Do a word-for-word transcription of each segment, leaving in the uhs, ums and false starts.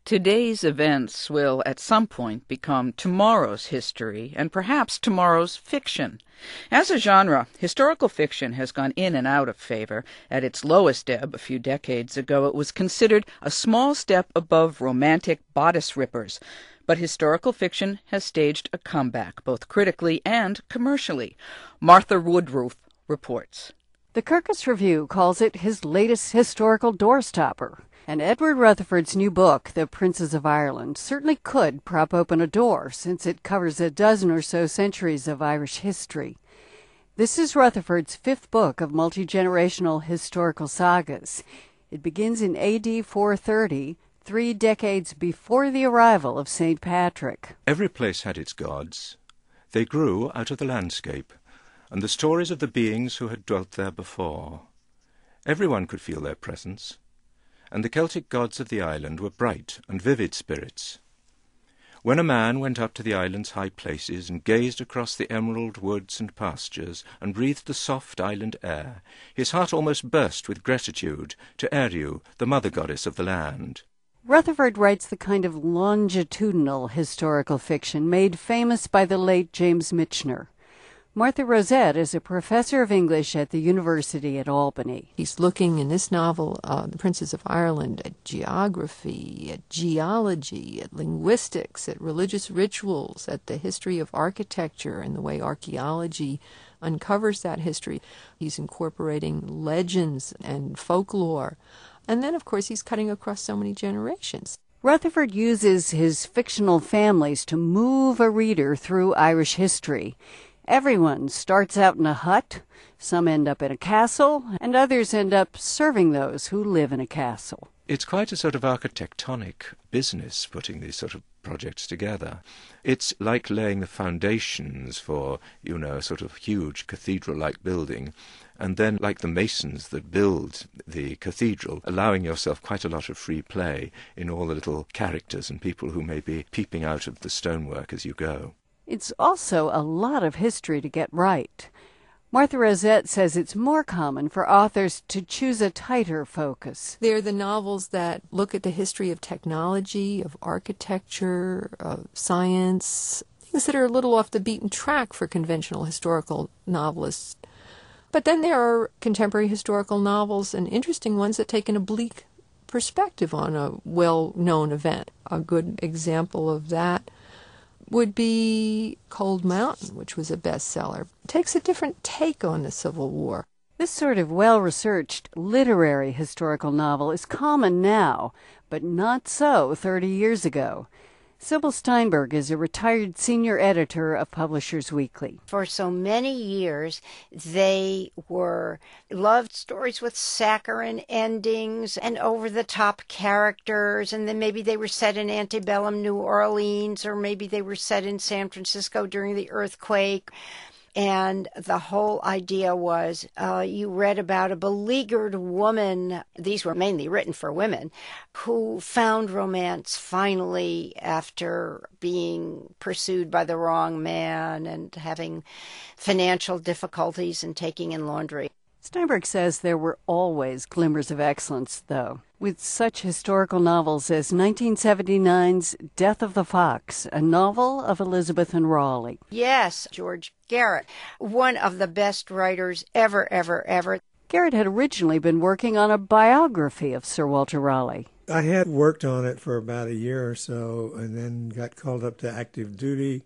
Today's events will at some point become tomorrow's history and perhaps tomorrow's fiction. As a genre, historical fiction has gone in and out of favor. At its lowest ebb a few decades ago, it was considered a small step above romantic bodice rippers. But historical fiction has staged a comeback, both critically and commercially. Martha Woodruff reports. The Kirkus Review calls it his latest historical doorstopper. And Edward Rutherford's new book, The Princes of Ireland, certainly could prop open a door, since it covers a dozen or so centuries of Irish history. This is Rutherford's fifth book of multi-generational historical sagas. It begins in A D four thirty, three decades before the arrival of Saint Patrick. Every place had its gods. They grew out of the landscape, and the stories of the beings who had dwelt there before. Everyone could feel their presence, and the Celtic gods of the island were bright and vivid spirits. When a man went up to the island's high places and gazed across the emerald woods and pastures and breathed the soft island air, his heart almost burst with gratitude to Eriu, the mother goddess of the land. Rutherford writes the kind of longitudinal historical fiction made famous by the late James Michener. Martha Rosette is a professor of English at the University at Albany. He's looking in this novel, uh, The Princes of Ireland, at geography, at geology, at linguistics, at religious rituals, at the history of architecture and the way archaeology uncovers that history. He's incorporating legends and folklore. And then, of course, he's cutting across so many generations. Rutherford uses his fictional families to move a reader through Irish history. Everyone starts out in a hut, some end up in a castle, and others end up serving those who live in a castle. It's quite a sort of architectonic business, putting these sort of projects together. It's like laying the foundations for, you know, a sort of huge cathedral-like building, and then, like the masons that build the cathedral, allowing yourself quite a lot of free play in all the little characters and people who may be peeping out of the stonework as you go. It's also a lot of history to get right. Martha Rosette says it's more common for authors to choose a tighter focus. They're the novels that look at the history of technology, of architecture, of science, things that are a little off the beaten track for conventional historical novelists. But then there are contemporary historical novels and interesting ones that take an oblique perspective on a well-known event. A good example of that would be Cold Mountain, which was a bestseller. It takes a different take on the Civil War. This sort of well-researched literary historical novel is common now, but not so thirty years ago. Sybil Steinberg is a retired senior editor of Publishers Weekly. For so many years, they were loved stories with saccharine endings and over-the-top characters, and then maybe they were set in antebellum New Orleans, or maybe they were set in San Francisco during the earthquake. And the whole idea was uh, you read about a beleaguered woman, these were mainly written for women, who found romance finally after being pursued by the wrong man and having financial difficulties and taking in laundry. Steinberg says there were always glimmers of excellence, though, with such historical novels as nineteen seventy-nine's Death of the Fox, a novel of Elizabeth and Raleigh. Yes, George Garrett, one of the best writers ever, ever, ever. Garrett had originally been working on a biography of Sir Walter Raleigh. I had worked on it for about a year or so and then got called up to active duty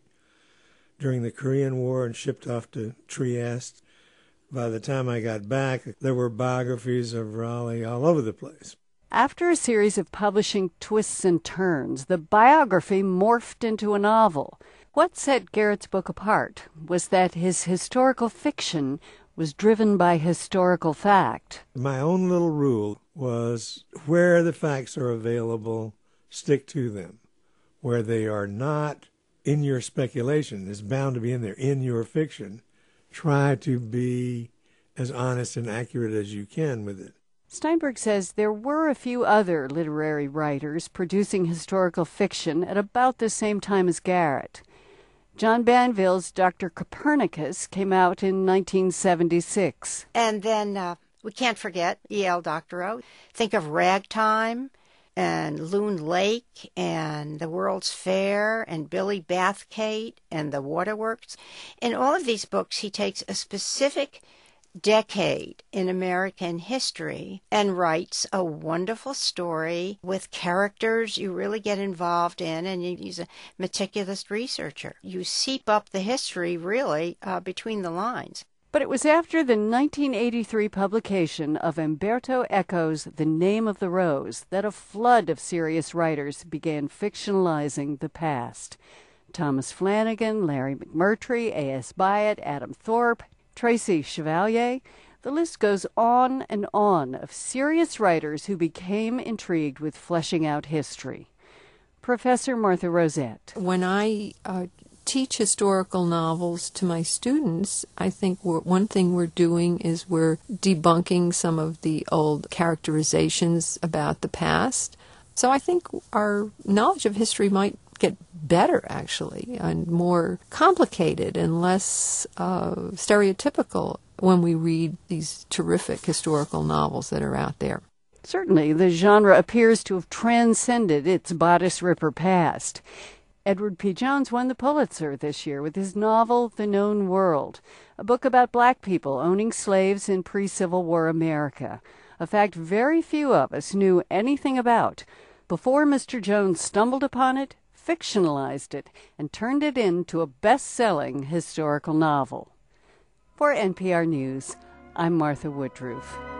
during the Korean War and shipped off to Trieste. By the time I got back, there were biographies of Raleigh all over the place. After a series of publishing twists and turns, the biography morphed into a novel. What set Garrett's book apart was that his historical fiction was driven by historical fact. My own little rule was where the facts are available, stick to them. Where they are not in your speculation, it's bound to be in there, in your fiction. Try to be as honest and accurate as you can with it. Steinberg says there were a few other literary writers producing historical fiction at about the same time as Garrett. John Banville's Doctor Copernicus came out in nineteen seventy-six. And then uh, we can't forget E L. Doctorow. Think of Ragtime and Loon Lake and the World's Fair and Billy Bathgate and the Waterworks. In all of these books, he takes a specific decade in American history and writes a wonderful story with characters you really get involved in, and he's a meticulous researcher. You seep up the history, really, uh, between the lines. But it was after the nineteen eighty-three publication of Umberto Eco's The Name of the Rose that a flood of serious writers began fictionalizing the past. Thomas Flanagan, Larry McMurtry, A S Byatt, Adam Thorpe, Tracy Chevalier. The list goes on and on of serious writers who became intrigued with fleshing out history. Professor Martha Rosette. When I uh, teach historical novels to my students, I think we're, one thing we're doing is we're debunking some of the old characterizations about the past. So I think our knowledge of history might get better, actually, and more complicated and less uh, stereotypical when we read these terrific historical novels that are out there. Certainly, the genre appears to have transcended its bodice ripper past. Edward P. Jones won the Pulitzer this year with his novel The Known World, a book about black people owning slaves in pre-Civil War America, a fact very few of us knew anything about. Before Mister Jones stumbled upon it, fictionalized it, and turned it into a best-selling historical novel. For N P R News, I'm Martha Woodruff.